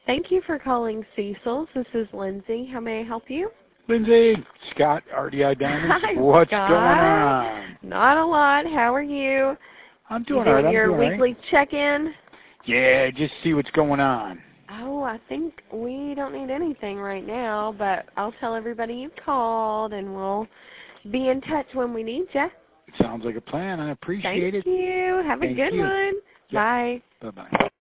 Thank you for calling Cecil's. This is Lindsay. How may I help you? Lindsay, Scott, RDI Diamonds. Hi, What's Scott. going on? Not a lot. How are you? I'm doing you all right. doing your doing weekly right. check-in? Yeah, just see what's going on. Oh, I think we don't need anything right now, but I'll tell everybody you called, and we'll be in touch when we need you. Sounds like a plan. I appreciate it. Thank you. Have a good one. Yep. Bye. Bye-bye.